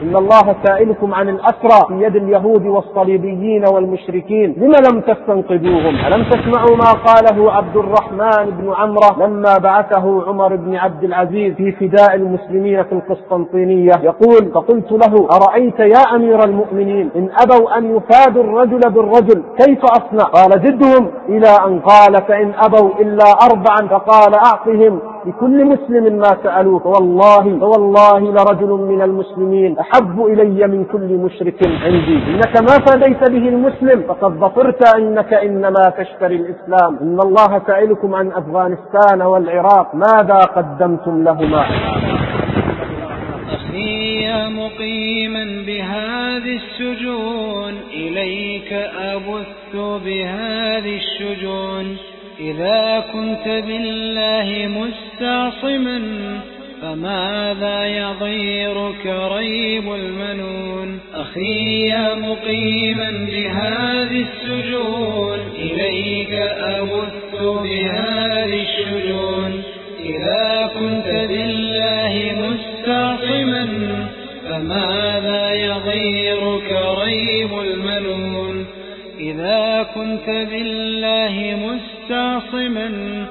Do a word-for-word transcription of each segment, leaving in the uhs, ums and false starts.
إن الله سائلكم عن الأسرى في يد اليهود والصليبيين والمشركين لم لم تستنقذوهم؟ ألم تسمعوا ما قاله عبد الرحمن بن عمرو لما بعثه عمر بن عبد العزيز في فداء المسلمين في القسطنطينية؟ يقول: فقلت له: أرأيت يا أمير المؤمنين إن أبوا أن يفادوا الرجل بالرجل كيف أصنع؟ قال: زدهم، إلى أن قال: فإن أبوا إلا أربعا فقال: أعطهم لكل مسلم ما سألوه، فوالله فوالله لرجل من المسلمين أحب إلي من كل مشرك عندي. إنك ما فديت به المسلم فقد ظفرت، إنك إنما تشتري الإسلام. إن الله سائلكم عن أفغانستان والعراق ماذا قدمتم لهما؟ أخي يا مقيما بهذه السجون، إليك أبث بهذه الشجون. إذا كنت بالله مستعصما فماذا يضيرك ريب المنون؟ أخي يا مقيما بهذه السجون، إليك أبث بهذه الشجون. إذا كنت بالله مستعصما فماذا يضيرك ريب المنون؟ إذا كنت بالله مستعصما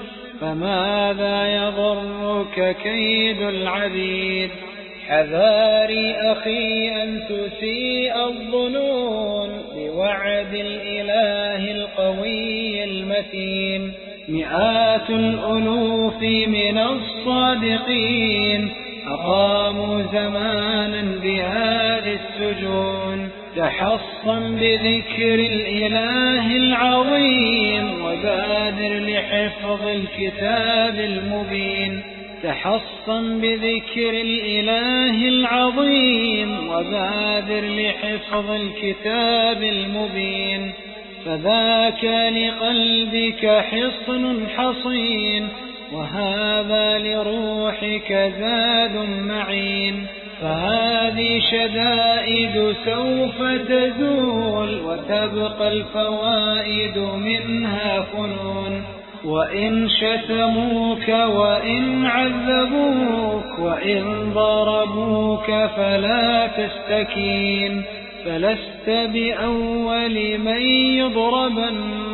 فماذا يضرك كيد العبيد؟ حذاري أخي أن تسيء الظنون بوعد الإله القوي المتين. مئات الألوف من الصادقين أقاموا زمانا بهذه السجون. تحصن بذكر الإله العظيم وبادر لحفظ الكتاب المبين. تحصن بذكر الإله العظيم وبادر لحفظ الكتاب المبين. فذاك لقلبك حصن حصين، وهذا لروحك زاد معين. فهذه شدائد سوف تزول، وتبقى الفوائد منها فنون. وإن شتموك وإن عذبوك وإن ضربوك فلا تستكين. فلست بأول من يضربا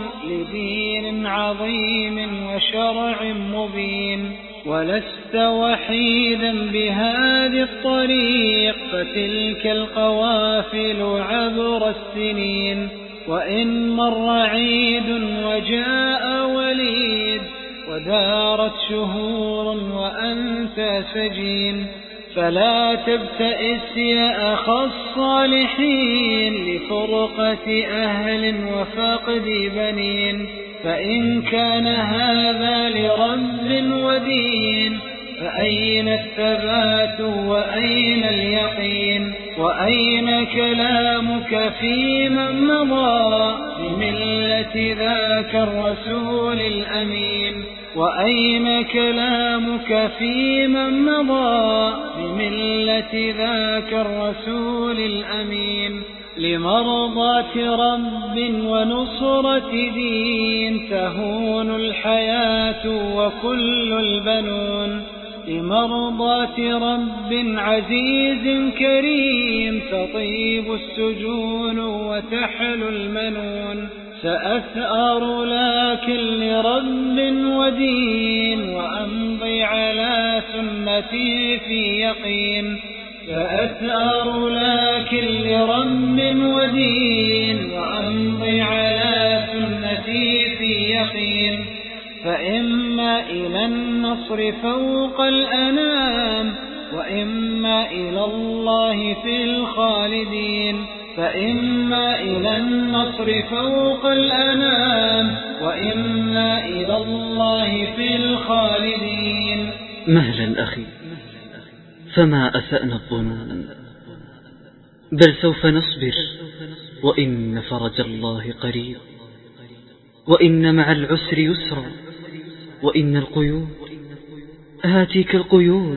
لدين عظيم وشرع مبين. ولست وحيدا بهذه الطريق، فتلك القوافل عبر السنين. وإن مر عيد وجاء وليد ودارت شهور وأنت سجين، فلا تبتئس يا أخا الصالحين لفرقة أهل وفقد بنين. فإن كان هذا لرب ودين فأين الثبات وأين اليقين؟ وأين كلامك في من مضى بملة ذاك الرسول الأمين؟ وأين كلامك في من مضى بملة ذاك الرسول الأمين؟ لمرضاة رب ونصرة دين تهون الحياة وكل البنون. لمرضاة رب عزيز كريم تطيب السجون وتحل المنون. سأثأر لكن لرب ودين وأمضي على سنتي في يقين. سأثأر لكن لرب ودين وأمضي على سنتي في يقين. فإما إلى النصر فوق الأنام وإما إلى الله في الخالدين. فإما إلى النصر فوق الأنام وإما إلى الله في الخالدين. مهلا أخي، فما أسأنا الظنون، بل سوف نصبر، وإن فرج الله قريب. وإن مع العسر يسرا، وإن القيود هاتيك القيود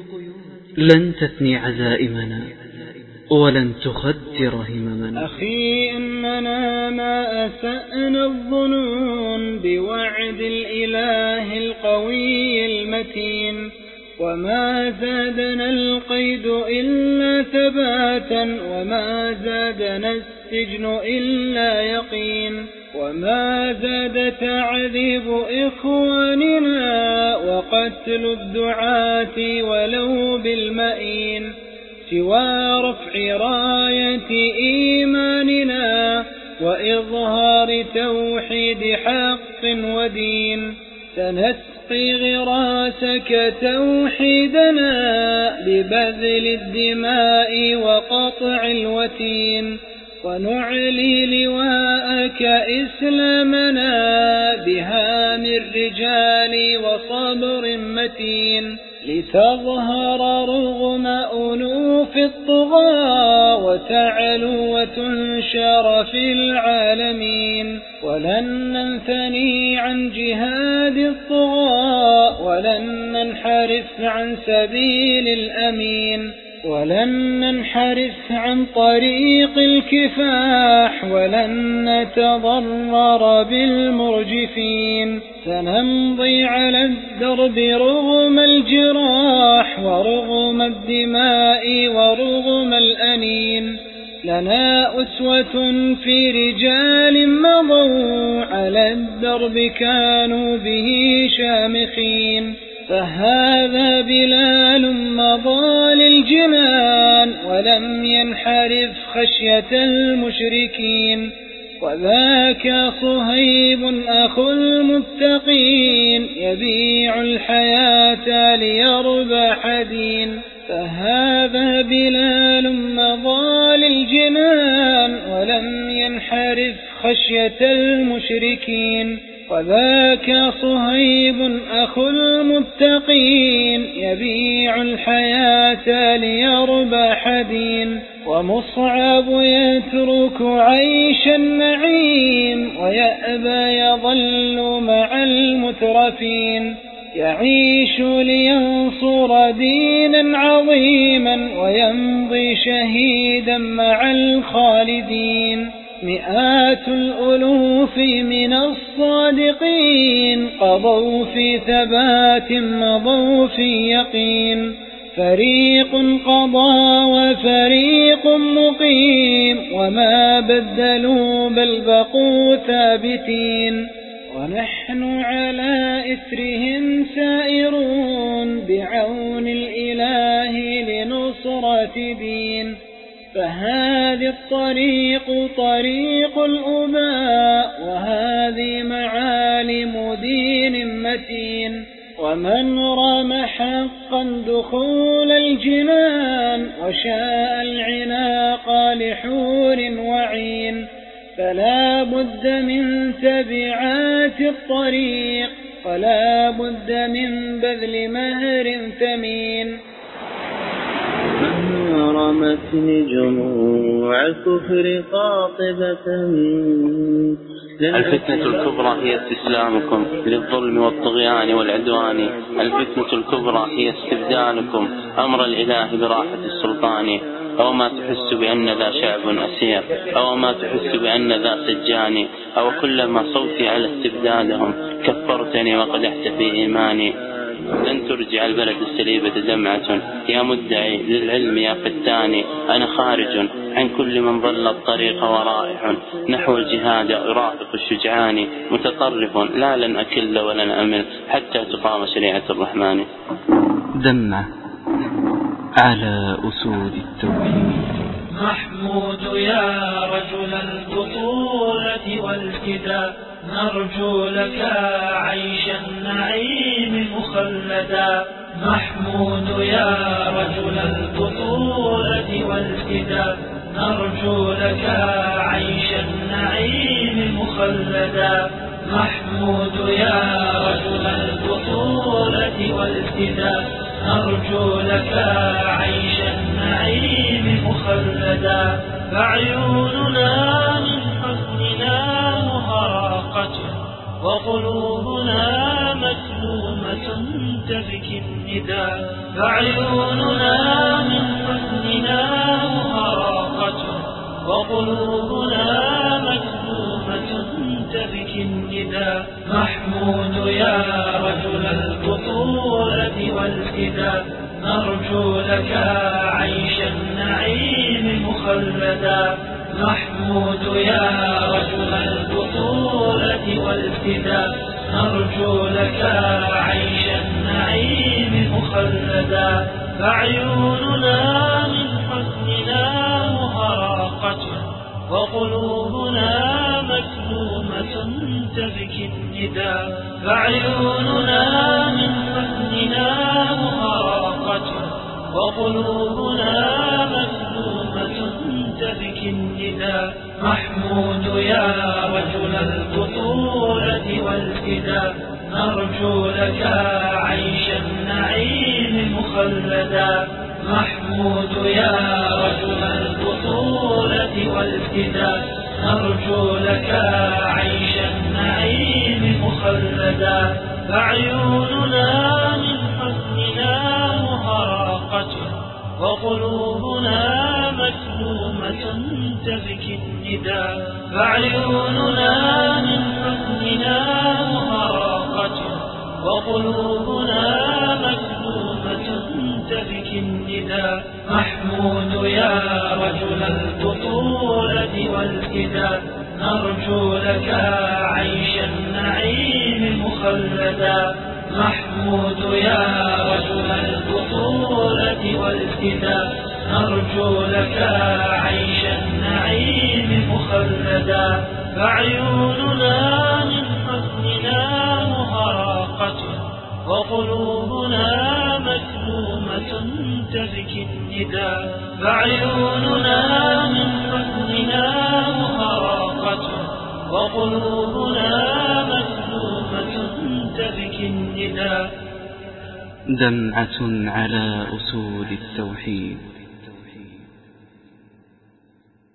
لن تثني عزائمنا ولن تخدر هممنا. أخي إننا ما أسأنا الظنون بوعد الإله القوي المتين. وما زادنا القيد إلا ثباتا، وما زادنا السجن إلا يقين، وما زاد تعذيب إخواننا وقتل الدعاة ولو بالمئين، سوى رفع راية إيماننا وإظهار توحيد حق ودين. سنسقي غراسك توحيدنا ببذل الدماء وقطع الوتين، ونعلي لواءك إسلامنا بهام الرجال وصبر متين، لتظهر رغم أنوف الطغى وتعلو وتنشر في العالمين. ولن ننثني عن جهاد الطغى، ولن ننحرف عن سبيل الأمين، ولن ننحرف عن طريق الكفاح، ولن نتضرر بالمرجفين. سنمضي على الدرب رغم الجراح ورغم الدماء ورغم الأنين. لنا أسوة في رجال مضوا على الدرب كانوا به شامخين، فهذا بلال مضى للجنان ولم ينحرف خشية المشركين، وذاك صهيب أخو المتقين يبيع الحياة ليربح دين، فهذا بلال مضى للجنان ولم ينحرف خشية المشركين، وذاك صهيب أخو المتقين يبيع الحياة ليربح دين. ومصعب يترك عيش النعيم ويأبى يظل مع المترفين، يعيش لينصر دينا عظيما ويمضي شهيدا مع الخالدين. مئات الألوف من الصادقين قضوا في ثبات مضوا في يقين، فريق قضى وفريق مقيم وما بدلوا بل بقوا ثابتين، ونحن على إثرهم سائرون بعون الإله لنصرة دين. فهذه الطريق طريق الأباء وهذه معالم دين متين، ومن رام حقا دخول الجنان وشاء العناق لحور وعين، فلا بد من تبعات الطريق ولا بد من بذل مهر ثمين. رمتني جموع الكفر قاطبة. الفتنة الكبرى هي استسلامكم للظلم والطغيان والعدوان، الفتنة الكبرى هي استبدالكم أمر الإله براحة السلطان. أو ما تحس بأن ذا شعب أسير، أو ما تحس بأن ذا سجاني، أو كلما صوتي على استبدادهم كفرتني وقدحت في إيماني. لن ترجع البلد السليبة دمعة يا مدعي للعلم يا فتاني، أنا خارج عن كل من ضل الطريق ورائح نحو الجهاد أرافق الشجعان، متطرف لا لن أكل ولن أمل حتى تقام شريعة الرحمن. دمع على أسود التوحيد. محمود يا رجل البطولة والفداء، نرجو لك عيش النعيم مخلدا. محمود يا رجل البطولة والفداء، نرجو لك عيش النعيم مخلدا. محمود يا رجل البطولة والفداء، نرجو لك عيش النعيم مخلدا. فعيوننا من حزننا مهراقة، وقلوبنا مسمومة تبكي النداء. فعيوننا من حزننا مهراقة، وقلوبنا مسمومة تبكي النداء. محمود يا رجل البطولة والفداء نرجو لك عيش النعيم مخلدا. محمود يا رجل البطولة والفداء نرجو لك عيش النعيم مخلدا. فعيوننا من حزننا مهراقة وقلوبنا مكلومة تبكي النداء. فعيوننا من حزننا مهراقة وقلوبنا مكلومة تبكي النداء. محمود يا رجل البطولة والفداء نرجو لك عيش النعيم مخلدا. محمود يا رجل البطولة والفداء نرجو لك عيش النعيم مخلدا. فعيوننا من حزننا مهراقة وقلوبنا مكلومة تبكي النداء. فعيوننا من حزننا مهراقة وقلوبنا مكلومة تبكي النداء. محمود يا رجل البطولة والفداء نرجو لك عيش النعيم مخلدا. محمود يا رجل البطولة والفداء نرجو لك عيش النعيم مخلدا. فعيوننا من حزننا مهراقة وقلوبنا مكلومة تبكي النداء. فعيوننا من حزننا مهراقة وقلوبنا مكلومة تبكي النداء. دمعة على أسود التوحيد.